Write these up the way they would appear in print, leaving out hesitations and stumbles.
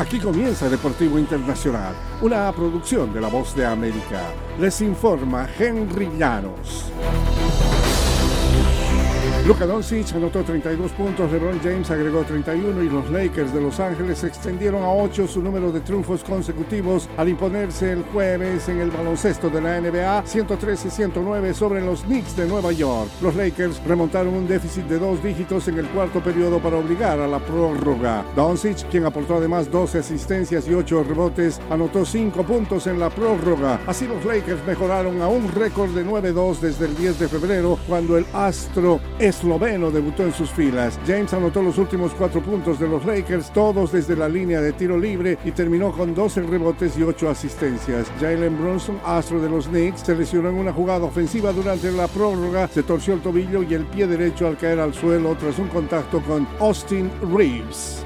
Aquí comienza Deportivo Internacional, una producción de La Voz de América. Les informa Henry Llanos. Luka Doncic anotó 32 puntos, LeBron James agregó 31 y los Lakers de Los Ángeles extendieron a 8 su número de triunfos consecutivos al imponerse el jueves en el baloncesto de la NBA 113-109 sobre los Knicks de Nueva York. Los Lakers remontaron un déficit de 2 dígitos en el cuarto periodo para obligar a la prórroga. Doncic, quien aportó además 12 asistencias y 8 rebotes, anotó 5 puntos en la prórroga. Así los Lakers mejoraron a un récord de 9-2 desde el 10 de febrero, cuando el astro esloveno debutó en sus filas. James anotó los últimos 4 puntos de los Lakers, todos desde la línea de tiro libre, y terminó con 12 rebotes y 8 asistencias. Jalen Brunson, astro de los Knicks, se lesionó en una jugada ofensiva durante la prórroga, se torció el tobillo y el pie derecho al caer al suelo tras un contacto con Austin Reeves.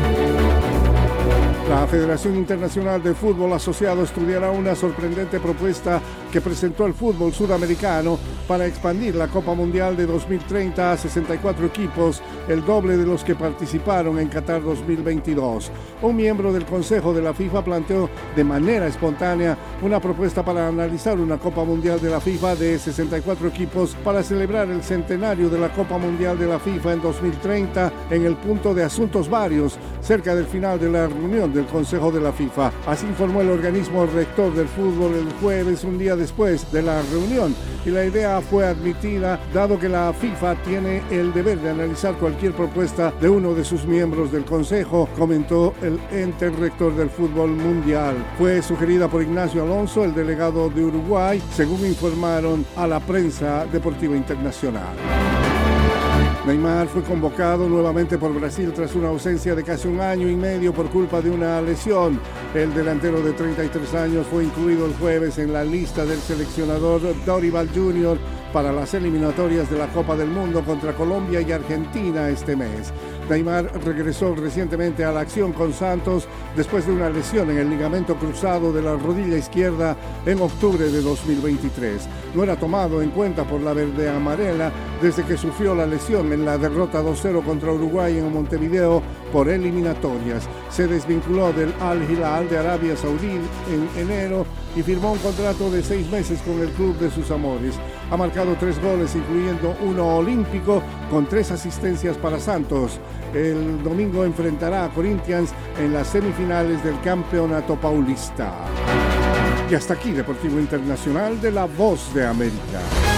La Federación Internacional de Fútbol Asociado estudiará una sorprendente propuesta que presentó el fútbol sudamericano para expandir la Copa Mundial de 2030 a 64 equipos, el doble de los que participaron en Qatar 2022. Un miembro del Consejo de la FIFA planteó de manera espontánea una propuesta para analizar una Copa Mundial de la FIFA de 64 equipos para celebrar el centenario de la Copa Mundial de la FIFA en 2030 en el punto de asuntos varios, cerca del final de la reunión del Consejo de la FIFA. Así informó el organismo rector del fútbol el jueves, un día después de la reunión, y la idea fue admitida dado que la FIFA tiene el deber de analizar cualquier propuesta de uno de sus miembros del Consejo, comentó el ente rector del fútbol mundial. Fue sugerida por Ignacio Alonso, el delegado de Uruguay, según informaron a la prensa deportiva internacional. Neymar fue convocado nuevamente por Brasil tras una ausencia de casi un año y medio por culpa de una lesión. El delantero de 33 años fue incluido el jueves en la lista del seleccionador Dorival Jr. para las eliminatorias de la Copa del Mundo contra Colombia y Argentina este mes. Neymar regresó recientemente a la acción con Santos después de una lesión en el ligamento cruzado de la rodilla izquierda en octubre de 2023. No era tomado en cuenta por la verde amarela desde que sufrió la lesión en la derrota 2-0 contra Uruguay en Montevideo por eliminatorias. Se desvinculó del Al Hilal de Arabia Saudí en enero y firmó un contrato de 6 meses con el club de sus amores. Ha marcado 3 goles, incluyendo uno olímpico, con 3 asistencias para Santos. El domingo enfrentará a Corinthians en las semifinales del Campeonato Paulista. Y hasta aquí Deportivo Internacional de La Voz de América.